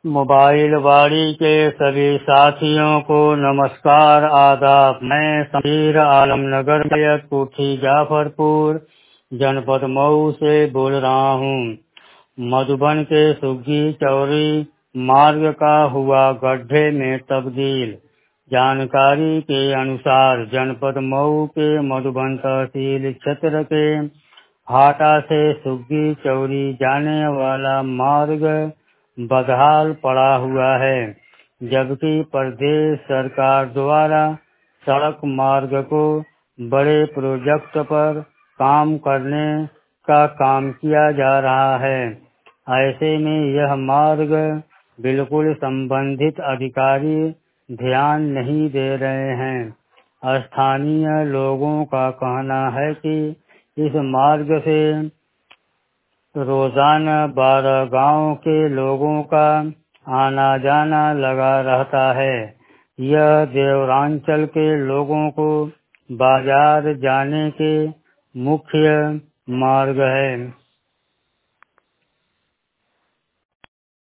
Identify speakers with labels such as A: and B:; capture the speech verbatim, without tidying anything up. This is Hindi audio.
A: मोबाइल वाड़ी के सभी साथियों को नमस्कार आदाब। मैं समीर आलमनगर मैयत कोठी जाफरपुर जनपद मऊ से बोल रहा हूँ। मधुबन के सुग्गी चौरी मार्ग का हुआ गड्ढे में तब्दील। जानकारी के अनुसार जनपद मऊ के मधुबन तहसील क्षेत्र के हाटा से सुग्गी चौरी जाने वाला मार्ग बदहाल पड़ा हुआ है, जबकि प्रदेश सरकार द्वारा सड़क मार्ग को बड़े प्रोजेक्ट पर काम करने का काम किया जा रहा है। ऐसे में यह मार्ग बिल्कुल संबंधित अधिकारी ध्यान नहीं दे रहे हैं। स्थानीय लोगों का कहना है कि इस मार्ग से रोजाना बारह गांव के लोगों का आना जाना लगा रहता है। यह देवरांचल के लोगों को बाजार जाने के मुख्य मार्ग है।